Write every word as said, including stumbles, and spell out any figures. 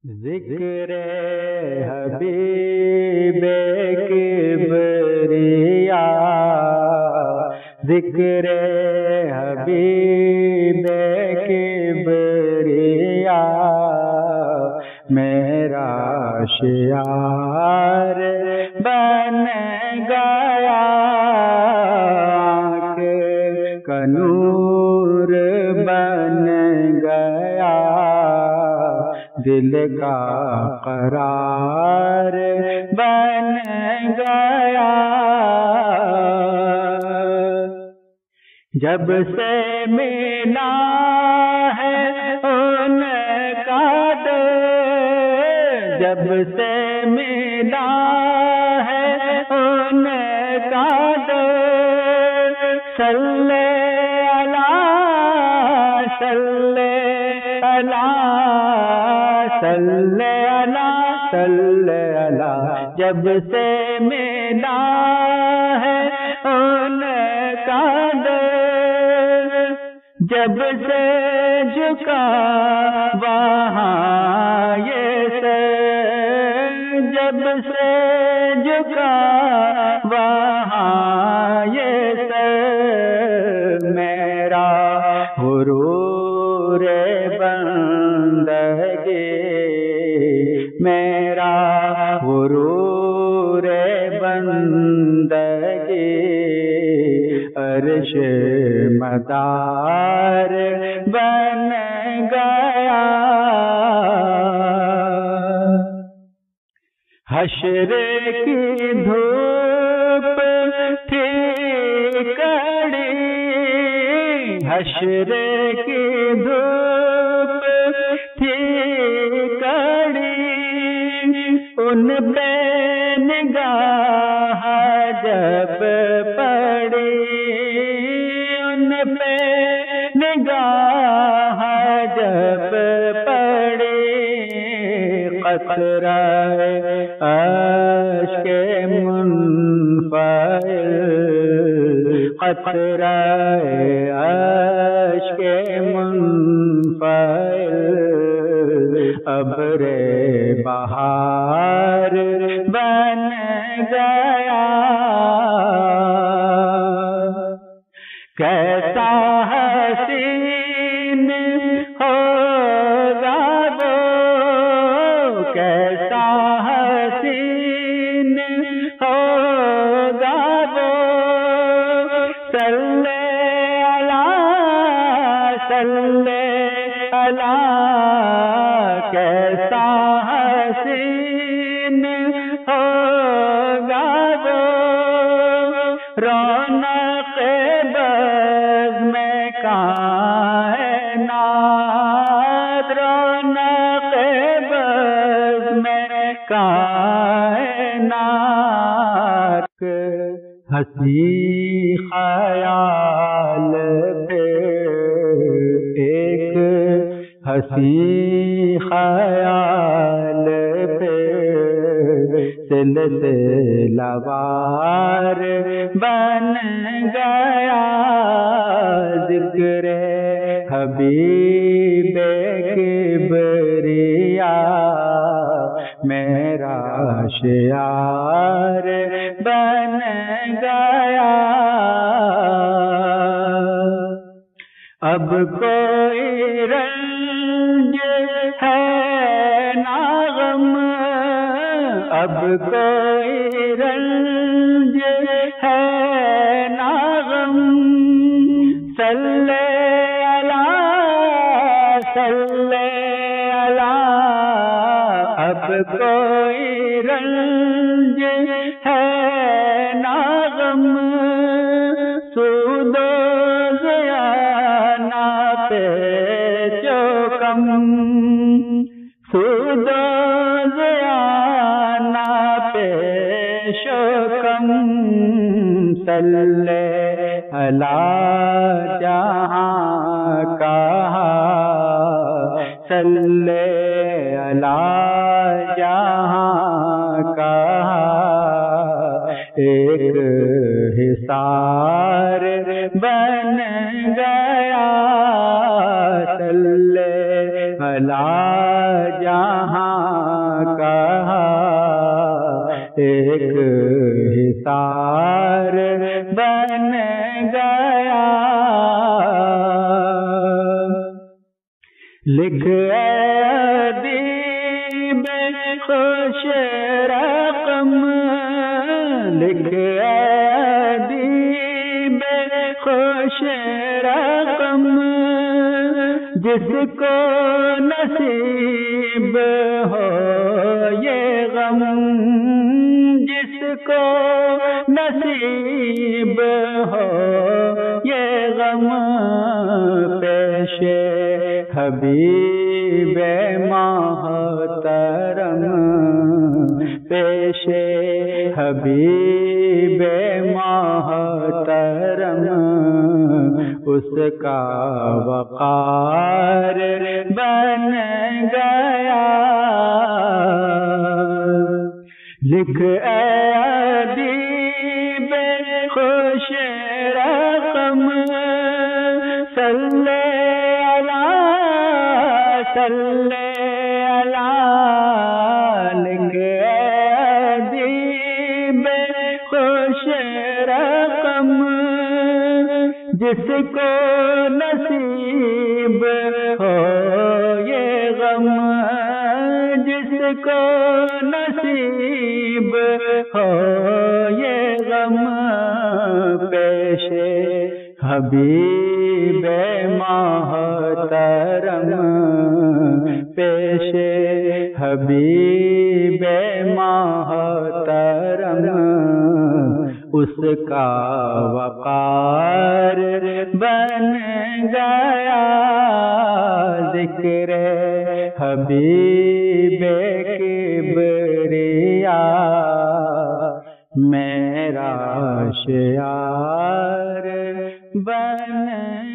ذکر حبیب کبریا، ذکر حبیب کبریا، میرا شعار بن گیا، آنکھ کا نور بن گیا، دل کا قرار بن گیا، جب سے ملا ہے ان کا در، جب سے ملا ہے ان کا در، صلی اللہ صلی اللہ صلی اللہ صلی اللہ، جب سے ملا ہے ان کا در، جب سے جھکا وہاں یہ سر، جب سے جھکا وہاں یہ سر، میرا غرور بندگی، میرا غرور بندگی، عرش مدار بن گیا، حشر کی دھوپ تھی کڑی، حشر کی دھوپ تھی کڑی، ان پہ نگاہ جب پڑی، ان پہ نگاہ جب پڑی، قطرہ اشک منفعل، قطرہ اشک منفعل، ابر بہار بن گیا، کیسا حسین ہوگا وہ، کیسا حسین ہوگا وہ، صلی اللہ صلی اللہ، کیسا حسین ہوگا وہ، رونق بزم کائنات، رونق بزم کائنات، ہنسی خیال پہ ایک ہنسی خیال پہ، سلسلہ وار بن گیا، ذکر حبیب کبریا، میرا شعار بن گیا، اب کوئی رنج ہے نہ غم، اب کوئی رنج ہے نہ غم، صلی اللہ صلی اللہ، اب کوئی رنج ہے نہ غم، سود و زیاں نہ پیچو کم، سود و زیاں نہ پیشو کم، صلی اللہ جہاں کہا، صلی اللہ جہاں کہا، ایک حصار بن گیا، صلی اللہ جہاں کہا ایک حصار بن گیا لکھ ادیب خوش رقم لکھ ادیب خوش رقم جس کو نصیب ہو یہ غم جس کو نصیب ہو یہ غم پیش حبیب محترم پیش حبیب محترم اس کا وقار بن گیا لکھ ادیب خوش رقم صلی صلی اللہ لکھ ادیب خوش رقم جس کو نصیب ہو یہ غم جس کو نصیب ہو یہ غم پیش حبیب محترم پیش حبیب محترم اس کا وقار بن گیا ذکر حبیب کبریا میرا شعار بن